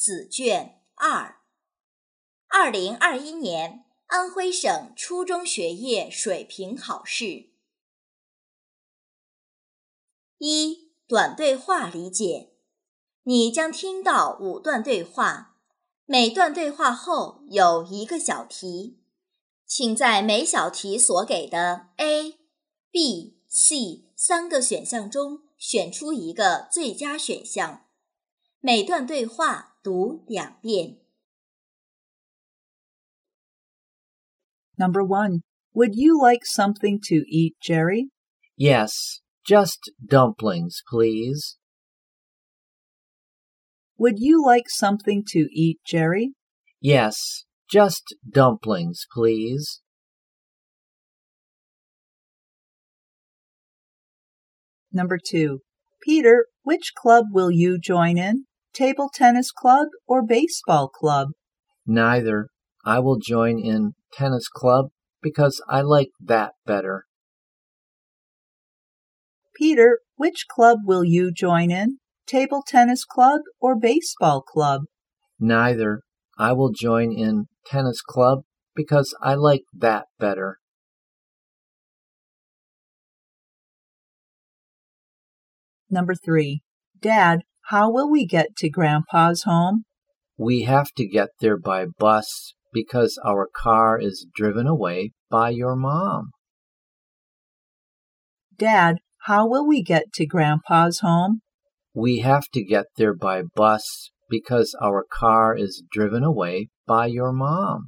子卷2。2021年安徽省初中学业水平考试。1. 短对话理解。你将听到5段对话，每段对话后有1个小题，请在每小题所给的 A、B、C 3个选项中选出一个最佳选项。每段对话读2遍。 Number 1. Would you like something to eat, Jerry? Yes, just dumplings, please. Would you like something to eat, Jerry? Yes, just dumplings, please. Number 2. Peter, which club will you join in? Table tennis club or baseball club? Neither. I will join in tennis club because I like that better. Peter, which club will you join in? Table tennis club or baseball club? Neither. I will join in tennis club because I like that better. Number 3. Dad, how will we get to Grandpa's home? We have to get there by bus because our car is driven away by your mom. Dad, how will we get to Grandpa's home? We have to get there by bus because our car is driven away by your mom.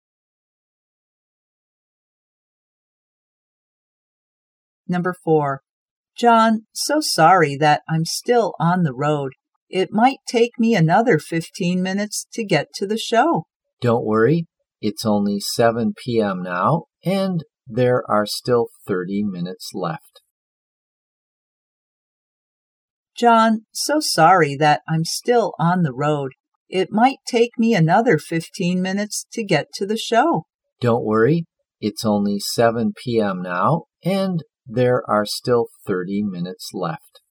Number 4. John, so sorry that I'm still on the road. It might take me another 15 minutes to get to the show. Don't worry, it's only 7 p.m. now, and there are still 30 minutes left. John, so sorry that I'm still on the road. It might take me another 15 minutes to get to the show. Don't worry, it's only 7 p.m. now, and there are still 30 minutes left.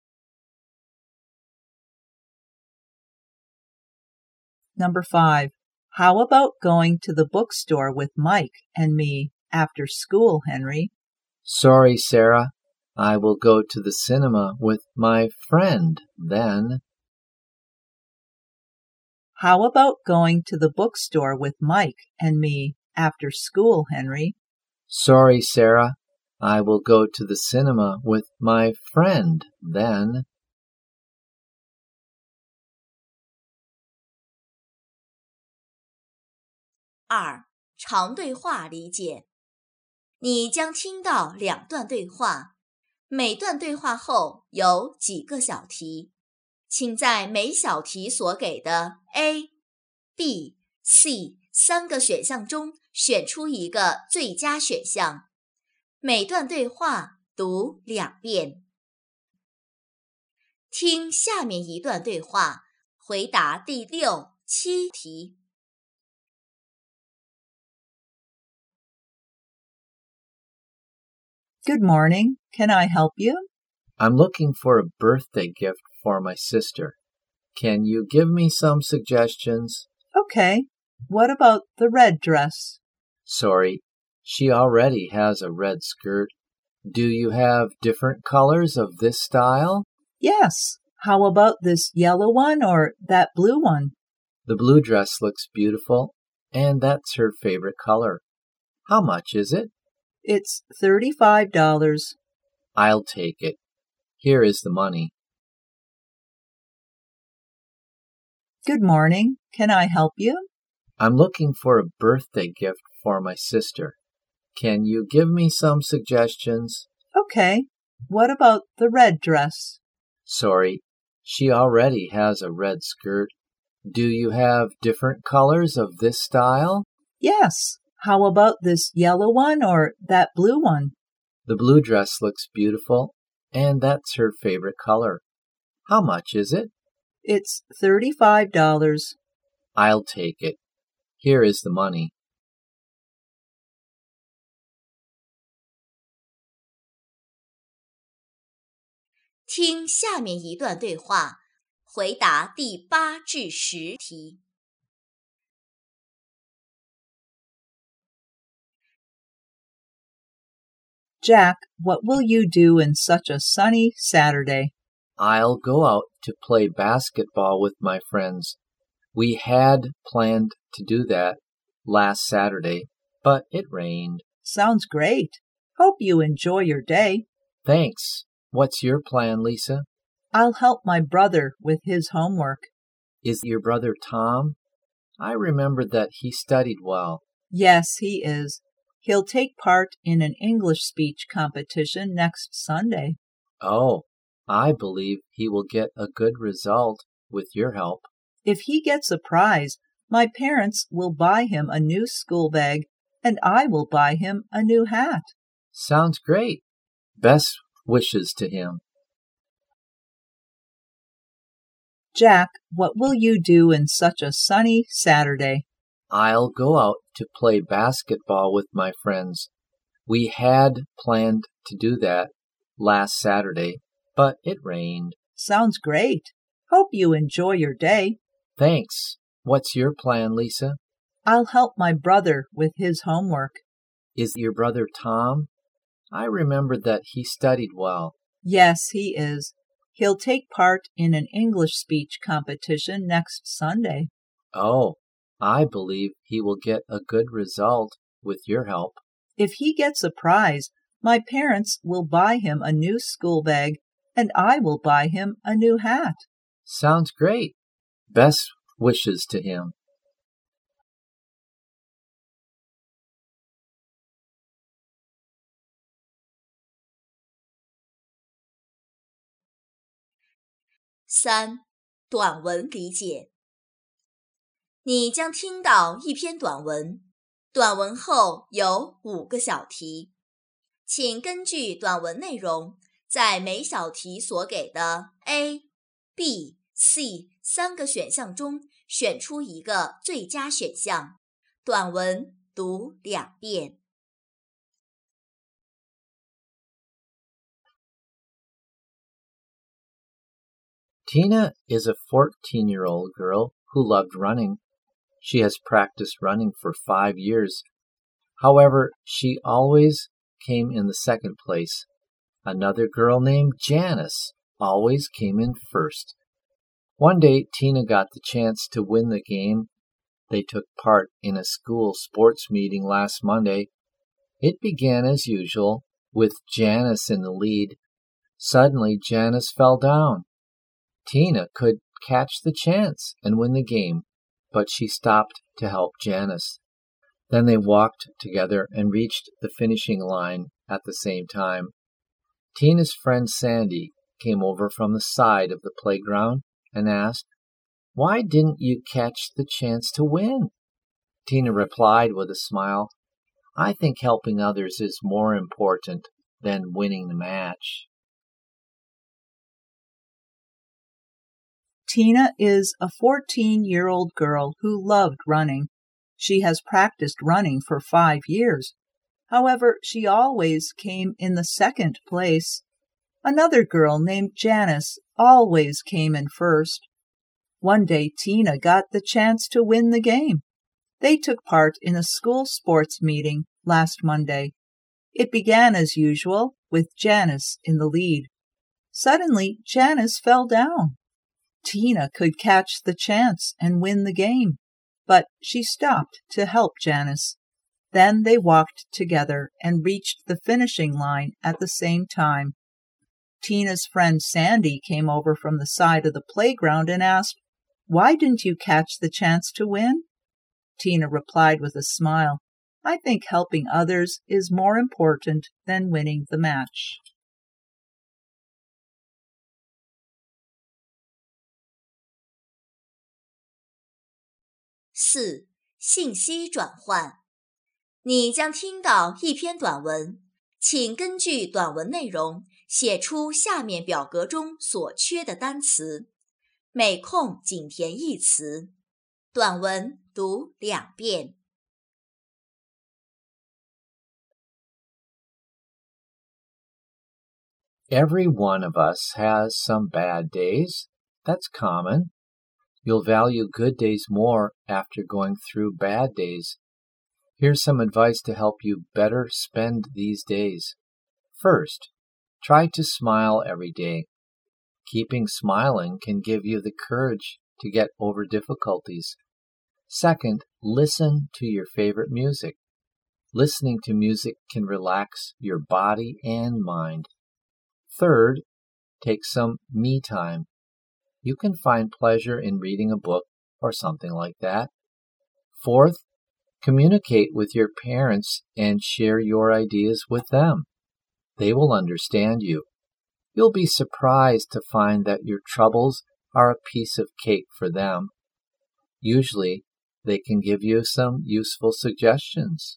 Number 5. How about going to the bookstore with Mike and me after school, Henry? Sorry, Sarah. I will go to the cinema with my friend then. How about going to the bookstore with Mike and me after school, Henry? Sorry, Sarah. I will go to the cinema with my friend then. 2. 长对话理解。你将听到2段对话，每段对话后有几个小题，请在每小题所给的 A、B、C 3个选项中选出一个最佳选项。每段对话读2遍。听下面一段对话，回答第6、7题。 Good morning. Can I help you? I'm looking for a birthday gift for my sister. Can you give me some suggestions? Okay. What about the red dress? Sorry, she already has a red skirt. Do you have different colors of this style? Yes. How about this yellow one or that blue one? The blue dress looks beautiful, and that's her favorite color. How much is it? It's $35. I'll take it. Here is the money. Good morning. Can I help you? I'm looking for a birthday gift for my sister. Can you give me some suggestions? Okay. What about the red dress? Sorry, she already has a red skirt. Do you have different colors of this style? Yes. How about this yellow one or that blue one? The blue dress looks beautiful, and that's her favorite color. How much is it? It's $35. I'll take it. Here is the money. 听下面一段对话， 回答第8至10题。 Jack, what will you do in such a sunny Saturday? I'll go out to play basketball with my friends. We had planned to do that last Saturday, but it rained. Sounds great. Hope you enjoy your day. Thanks. What's your plan, Lisa? I'll help my brother with his homework. Is your brother Tom? I remember that he studied well. Yes, he is. He'll take part in an English speech competition next Sunday. Oh, I believe he will get a good result with your help. If he gets a prize, my parents will buy him a new school bag, and I will buy him a new hat. Sounds great. Best wishes to him. Jack, what will you do in such a sunny Saturday? I'll go out to play basketball with my friends. We had planned to do that last Saturday, but it rained. Sounds great. Hope you enjoy your day. Thanks. What's your plan, Lisa? I'll help my brother with his homework. Is your brother Tom? I remember that he studied well. Yes, he is. He'll take part in an English speech competition next Sunday. Oh, I believe he will get a good result with your help. If he gets a prize, my parents will buy him a new school bag, and I will buy him a new hat. Sounds great. Best wishes to him. 3. 短文理解。你将听到一篇短文，短文后有5个小题，请根据短文内容，在每小题所给的 A、B、C 3个选项中选出一个最佳选项。短文读2遍。 Tina is a 14-year-old girl who loved running. She has practiced running for 5 years. However, she always came in the second place. Another girl named Janice always came in first. One day, Tina got the chance to win the game. They took part in a school sports meeting last Monday. It began as usual, with Janice in the lead. Suddenly, Janice fell down. Tina could catch the chance and win the game, but she stopped to help Janice. Then they walked together and reached the finishing line at the same time. Tina's friend Sandy came over from the side of the playground and asked, "Why didn't you catch the chance to win?" Tina replied with a smile, "I think helping others is more important than winning the match." Tina is a 14-year-old girl who loved running. She has practiced running for 5 years. However, she always came in the second place. Another girl named Janice always came in first. One day, Tina got the chance to win the game. They took part in a school sports meeting last Monday. It began as usual, with Janice in the lead. Suddenly, Janice fell down. Tina could catch the chance and win the game, but she stopped to help Janice. Then they walked together and reached the finishing line at the same time. Tina's friend Sandy came over from the side of the playground and asked, "Why didn't you catch the chance to win?" Tina replied with a smile, "I think helping others is more important than winning the match." 4. 信息转换。你将听到一篇短文，请根据短文内容写出下面表格中所缺的单词，每空仅填一词。短文读2遍。 Every one of us has some bad days. That's common. You'll value good days more after going through bad days. Here's some advice to help you better spend these days. First, try to smile every day. Keeping smiling can give you the courage to get over difficulties. Second, listen to your favorite music. Listening to music can relax your body and mind. Third, take some me time. You can find pleasure in reading a book or something like that. Fourth, communicate with your parents and share your ideas with them. They will understand you. You'll be surprised to find that your troubles are a piece of cake for them. Usually, they can give you some useful suggestions.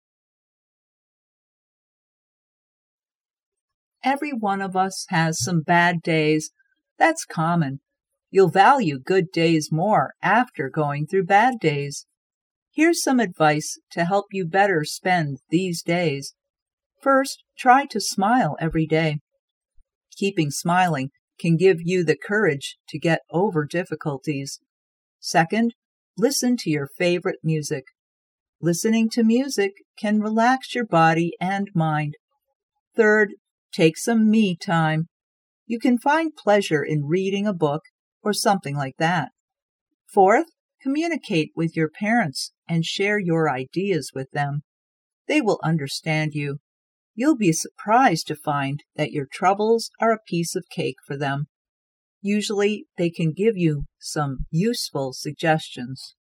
Every one of us has some bad days. That's common. You'll value good days more after going through bad days. Here's some advice to help you better spend these days. First, try to smile every day. Keeping smiling can give you the courage to get over difficulties. Second, listen to your favorite music. Listening to music can relax your body and mind. Third, take some me time. You can find pleasure in reading a book or something like that. Fourth, communicate with your parents and share your ideas with them. They will understand you. You'll be surprised to find that your troubles are a piece of cake for them. Usually, they can give you some useful suggestions.